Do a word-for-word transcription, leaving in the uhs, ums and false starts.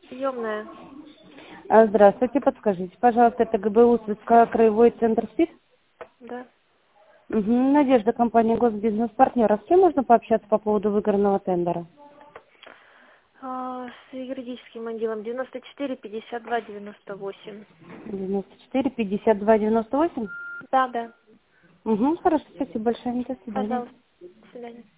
Приемная. А, Здравствуйте, подскажите, пожалуйста, это ГБУ Святская краевой центр СПИД? Да. Угу. Надежда, компания Госбизнес-партнер. А с кем можно пообщаться по поводу выигранного тендера? А, с юридическим отделом девяносто четыре пятьдесят два девяносто восемь. девяносто четыре пятьдесят два девяносто восемь? Да, да. Угу, хорошо, спасибо большое, до свидания. Пожалуйста. До свидания.